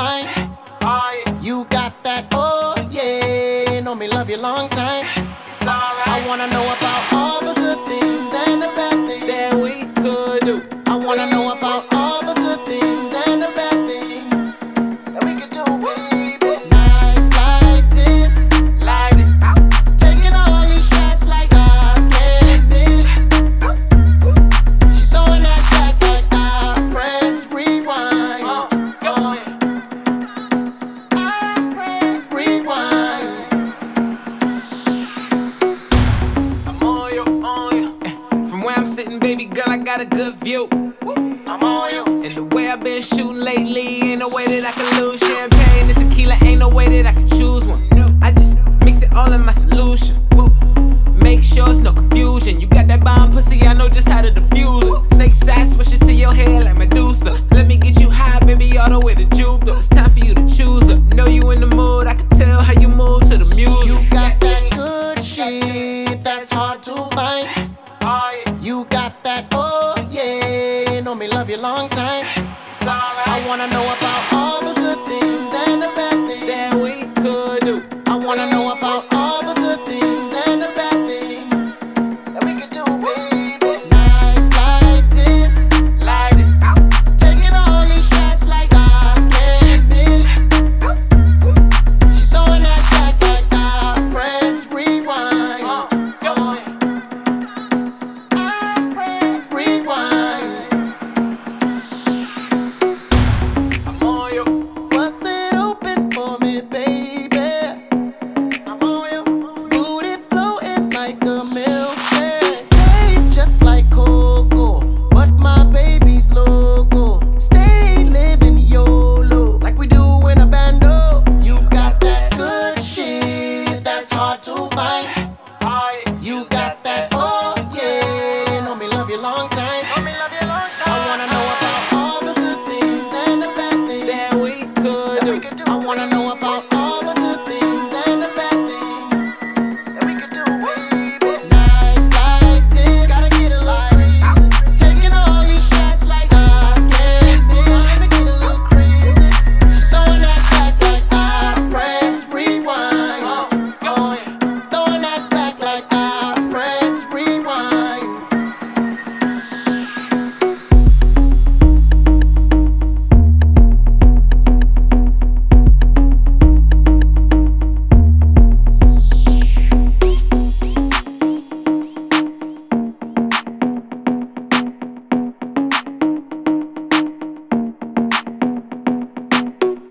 fine. You got that, oh yeah. You know me love you long time. I wanna know about all the good things and the bad things that we could do. I wanna know about all the good things and the bad things that we could do, baby. Nights like this, Light it. taking all these shots like I can't miss. She throwing that back like I press rewind. I press rewind. I'm on you. From where I'm sitting, baby girl, I got a good view. I'm on you. And the way I've been shooting lately, ain't no way that I can lose. Champagne and tequila, ain't no way that I can choose one. I just mix it all in my solution. Make sure it's no confusion. You got that bomb pussy, I know just how to defuse it. Snake side, switch it to your head like Medusa. Let me get you high, baby, all the way to Jupiter.